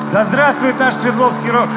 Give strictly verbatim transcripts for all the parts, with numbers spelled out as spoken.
Да здравствует наш Свердловский рок!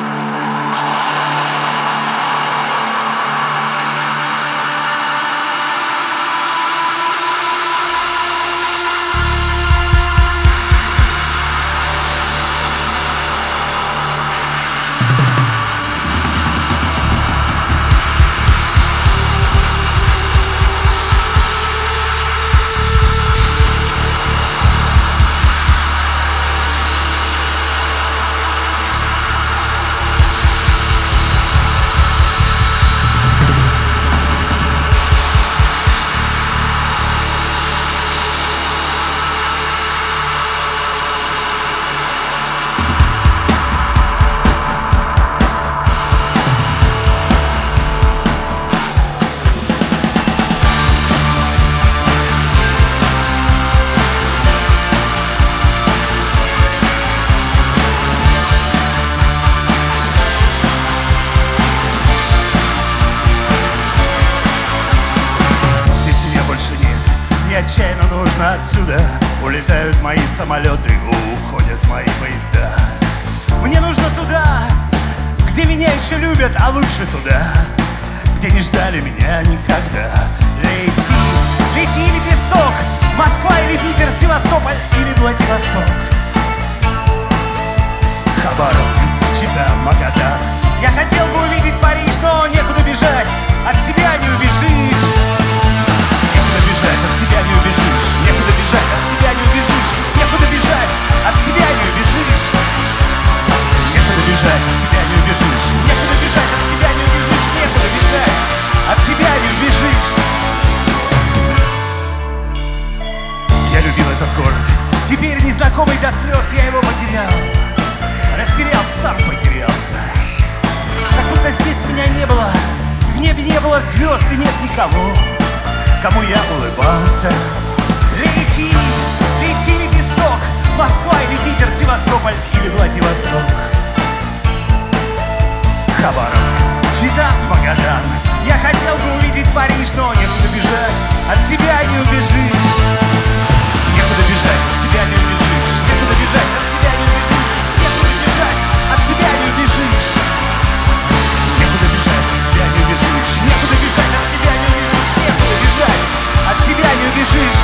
Отчаянно нужно отсюда. Улетают мои самолеты, уходят мои поезда. Мне нужно туда, где меня еще любят, а лучше туда, где не ждали меня никогда. Лети, лети, лепесток, Москва или Питер, Севастополь или Владивосток, Хабаровск, Чита, Магадан. Я хотел бы увидеть Париж, но некуда бежать, от себя не убежишь. От себя не убежишь, некуда бежать, от себя не убежишь, некуда бежать, от себя не убежишь, некуда бежать, от себя не убежишь, некуда бежать, от себя не убежишь, некуда бежать, от себя не убежишь. Я любил этот город, теперь незнакомый до слез, я его потерял, растерял, сам потерялся. Как будто здесь меня не было, в небе не было звезд и нет никого, кому я улыбался. Лети, лети, лепесток, Москва или Питер, Севастополь или Владивосток, Хабаровск, Чита, Магадан. Я хотел бы увидеть Париж, но некуда бежать, от себя не убежишь. Некуда бежать, от себя не убежишь, некуда бежать, от себя не убежишь, некуда бежать, от себя не убежишь. Некуда бежать, от себя не убежишь, некуда бежать, от себя не убежишь, некуда бежать, от себя не убежишь.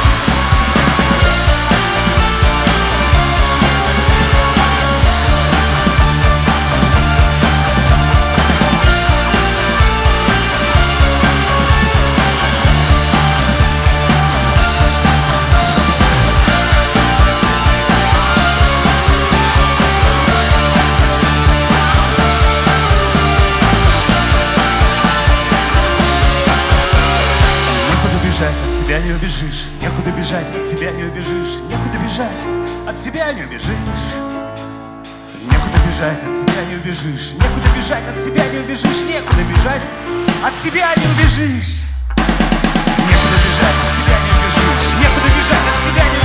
От себя не убежишь, некуда бежать, от себя не убежишь, некуда бежать, от себя не убежишь, некуда бежать, от себя не убежишь, некуда бежать, от себя не убежишь, некуда бежать, от себя не убежишь, некуда бежать, от себя не убежишь, некуда бежать, от себя не убежишь.